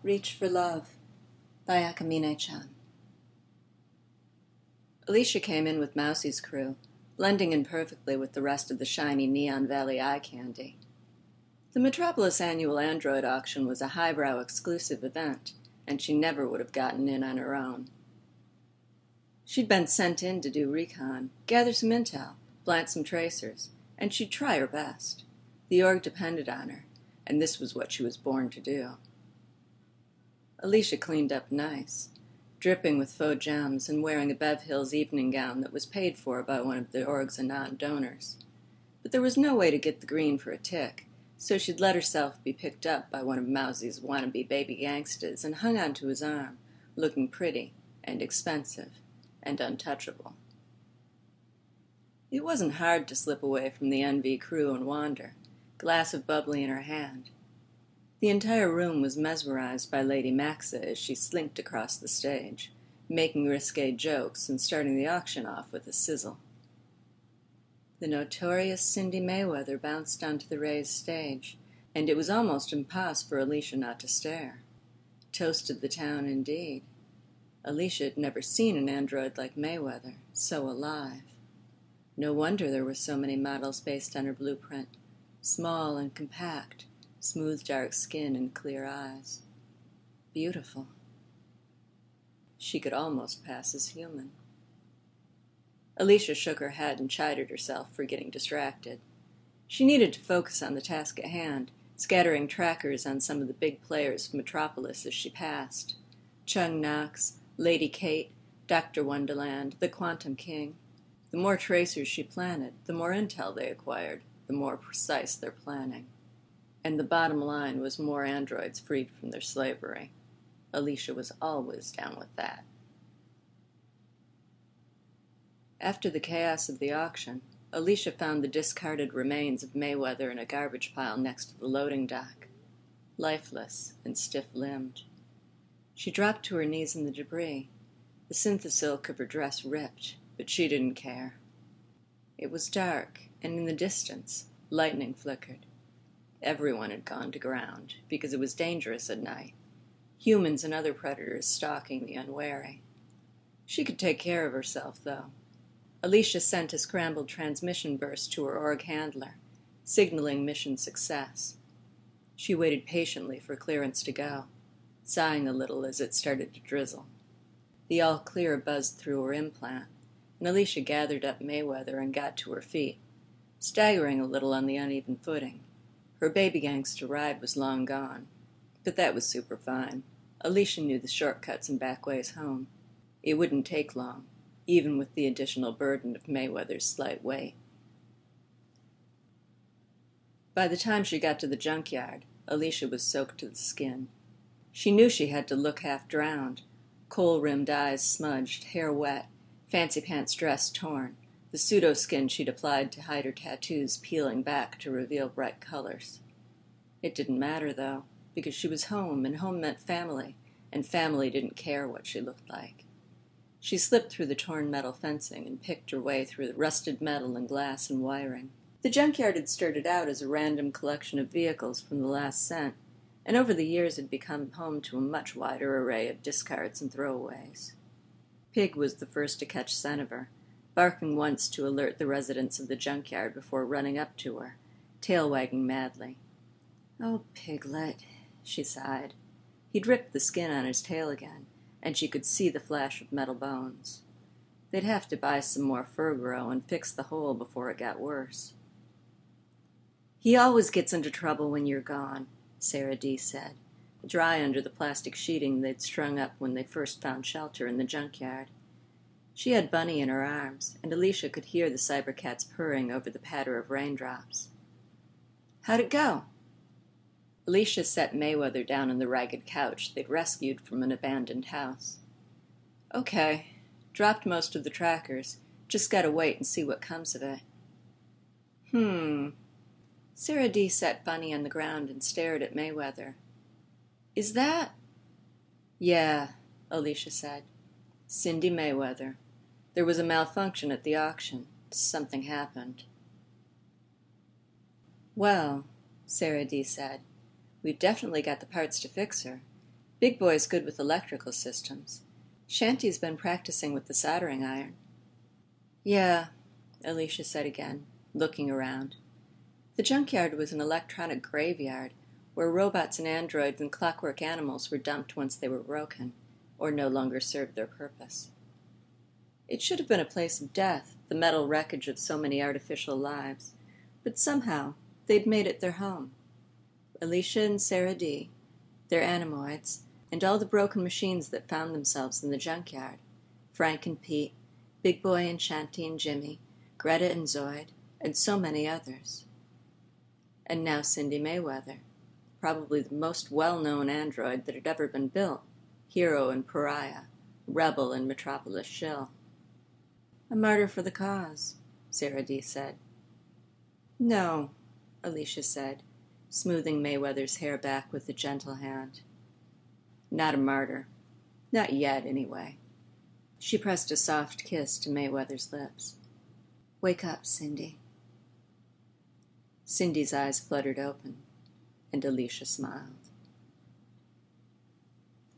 Reach for Love by Akamine-chan. Alicia came in with Mousie's crew, blending in perfectly with the rest of the shiny Neon Valley eye candy. The Metropolis annual Android auction was a highbrow exclusive event, and she never would have gotten in on her own. She'd been sent in to do recon, gather some intel, plant some tracers, and she'd try her best. The org depended on her, and this was what she was born to do. Alicia cleaned up nice, dripping with faux gems and wearing a Bev Hills evening gown that was paid for by one of the org's Anon donors. But there was no way to get the green for a tick, so she'd let herself be picked up by one of Mousie's wannabe baby gangstas and hung onto his arm, looking pretty and expensive and untouchable. It wasn't hard to slip away from the NV crew and wander, glass of bubbly in her hand. The entire room was mesmerized by Lady Maxa as she slinked across the stage, making risque jokes and starting the auction off with a sizzle. The notorious Cindy Mayweather bounced onto the raised stage, and it was almost impossible for Alicia not to stare. Toast of the town, indeed. Alicia had never seen an android like Mayweather, so alive. No wonder there were so many models based on her blueprint, small and compact, smooth dark skin and clear eyes. Beautiful. She could almost pass as human. Alicia shook her head and chided herself for getting distracted. She needed to focus on the task at hand, scattering trackers on some of the big players of Metropolis as she passed. Chung Knox, Lady Kate, Dr. Wonderland, the Quantum King. The more tracers she planted, the more intel they acquired, the more precise their planning. And the bottom line was more androids freed from their slavery. Alicia was always down with that. After the chaos of the auction, Alicia found the discarded remains of Mayweather in a garbage pile next to the loading dock, lifeless and stiff-limbed. She dropped to her knees in the debris. The synthosilk of her dress ripped, but she didn't care. It was dark, and in the distance, lightning flickered. Everyone had gone to ground, because it was dangerous at night. Humans and other predators stalking the unwary. She could take care of herself, though. Alicia sent a scrambled transmission burst to her org handler, signaling mission success. She waited patiently for clearance to go, sighing a little as it started to drizzle. The all-clear buzzed through her implant, and Alicia gathered up Mayweather and got to her feet, staggering a little on the uneven footing. Her baby gangster ride was long gone, but that was superfine. Alicia knew the shortcuts and back ways home. It wouldn't take long, even with the additional burden of Mayweather's slight weight. By the time she got to the junkyard, Alicia was soaked to the skin. She knew she had to look half drowned, kohl-rimmed eyes smudged, hair wet, fancy pants dress torn, the pseudo-skin she'd applied to hide her tattoos peeling back to reveal bright colors. It didn't matter, though, because she was home, and home meant family, and family didn't care what she looked like. She slipped through the torn metal fencing and picked her way through the rusted metal and glass and wiring. The junkyard had started out as a random collection of vehicles from the last cent, and over the years had become home to a much wider array of discards and throwaways. Pig was the first to catch scent of her, barking once to alert the residents of the junkyard before running up to her, tail wagging madly. "Oh, Piglet," she sighed. He'd ripped the skin on his tail again, and she could see the flash of metal bones. They'd have to buy some more fur grow and fix the hole before it got worse. "He always gets into trouble when you're gone," Sarah D. said, dry under the plastic sheeting they'd strung up when they first found shelter in the junkyard. She had Bunny in her arms, and Alicia could hear the cybercats purring over the patter of raindrops. "How'd it go?" Alicia set Mayweather down on the ragged couch they'd rescued from an abandoned house. "Okay. Dropped most of the trackers. Just gotta wait and see what comes of it." Sarah D. set Bunny on the ground and stared at Mayweather. "Is that—" "Yeah," Alicia said. "Cindy Mayweather. There was a malfunction at the auction. Something happened." "Well," Sarah D. said, "we've definitely got the parts to fix her. Big Boy's good with electrical systems. Shanty's been practicing with the soldering iron. Yeah, Alicia said again, looking around. The junkyard was an electronic graveyard where robots and androids and clockwork animals were dumped once they were broken, or no longer served their purpose. It should have been a place of death, the metal wreckage of so many artificial lives, but somehow they'd made it their home. Alicia and Sarah D., their animoids, and all the broken machines that found themselves in the junkyard, Frank and Pete, Big Boy and Shanty and Jimmy, Greta and Zoid, and so many others. And now Cindy Mayweather, probably the most well-known android that had ever been built, hero and pariah, rebel and metropolis shill. A martyr for the cause, Sarah D. said. No, Alicia said, smoothing Mayweather's hair back with a gentle hand. Not a martyr. Not yet, anyway. She pressed a soft kiss to Mayweather's lips. Wake up, Cindy. Cindy's eyes fluttered open, and Alicia smiled.